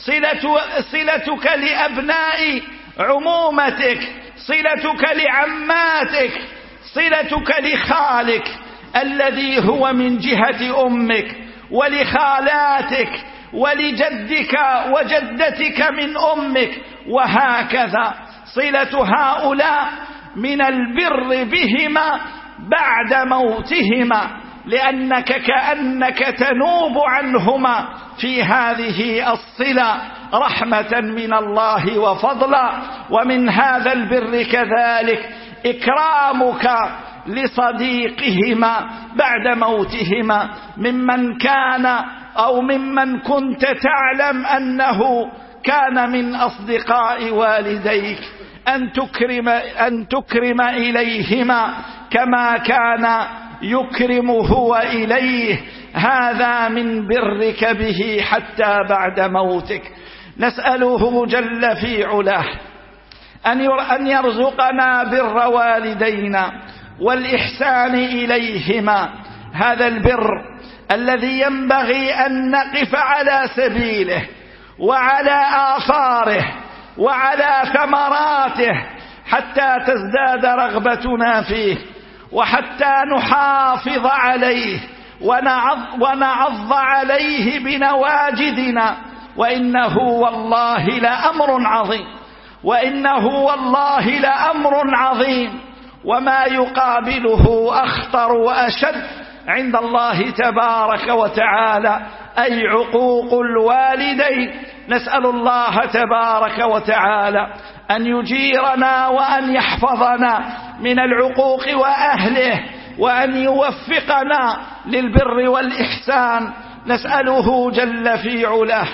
صلتك لأبناء عمومتك، صلتك لعماتك، صلتك لخالك الذي هو من جهة أمك، ولخالاتك، ولجدك وجدتك من أمك، وهكذا صلة هؤلاء من البر بهما بعد موتهما، لأنك كأنك تنوب عنهما في هذه الصلة رحمة من الله وفضلا. ومن هذا البر كذلك إكرامك لصديقهما بعد موتهما، ممن كان أو ممن كنت تعلم أنه كان من أصدقاء والديك، أن تكرم إليهما كما كان يكرم هو إليه. هذا من برك به حتى بعد موتك. نسأله جل في علاه أن يرزقنا بر والدينا والإحسان إليهما، هذا البر الذي ينبغي أن نقف على سبيله وعلى آثاره وعلى ثمراته حتى تزداد رغبتنا فيه، وحتى نحافظ عليه ونعض عليه بنواجذنا. وإنه والله لأمر عظيم، وما يقابله أخطر وأشد عند الله تبارك وتعالى، أي عقوق الوالدين. نسأل الله تبارك وتعالى أن يجيرنا وأن يحفظنا من العقوق وأهله، وأن يوفقنا للبر والإحسان. نسأله جل في علاه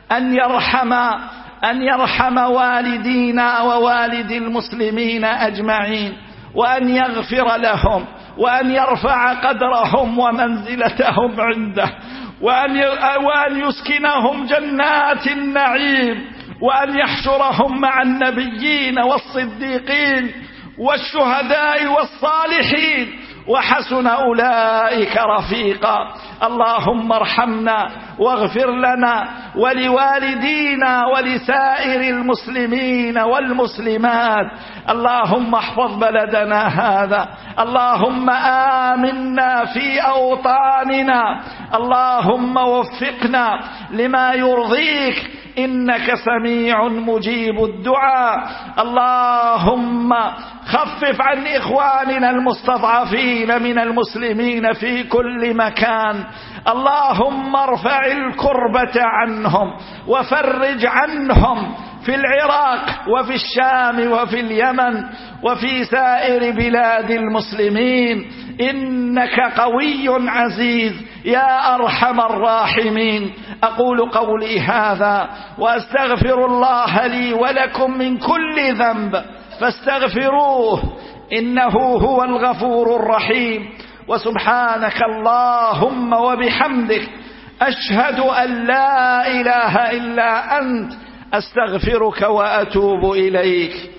أن يرحم والدينا ووالد المسلمين أجمعين، وأن يغفر لهم، وأن يرفع قدرهم ومنزلتهم عنده، وأن يسكنهم جنات النعيم، وأن يحشرهم مع النبيين والصديقين والشهداء والصالحين، وحسن أولئك رفيقا. اللهم ارحمنا واغفر لنا ولوالدينا ولسائر المسلمين والمسلمات. اللهم احفظ بلدنا هذا، اللهم آمنا في أوطاننا، اللهم وفقنا لما يرضيك إنك سميع مجيب الدعاء. اللهم خفف عن إخواننا المستضعفين من المسلمين في كل مكان. اللهم ارفع الكربة عنهم وفرج عنهم في العراق وفي الشام وفي اليمن وفي سائر بلاد المسلمين، إنك قوي عزيز يا أرحم الراحمين. أقول قولي هذا وأستغفر الله لي ولكم من كل ذنب فاستغفروه إنه هو الغفور الرحيم. وسبحانك اللهم وبحمدك أشهد أن لا إله إلا أنت أستغفرك وأتوب إليك.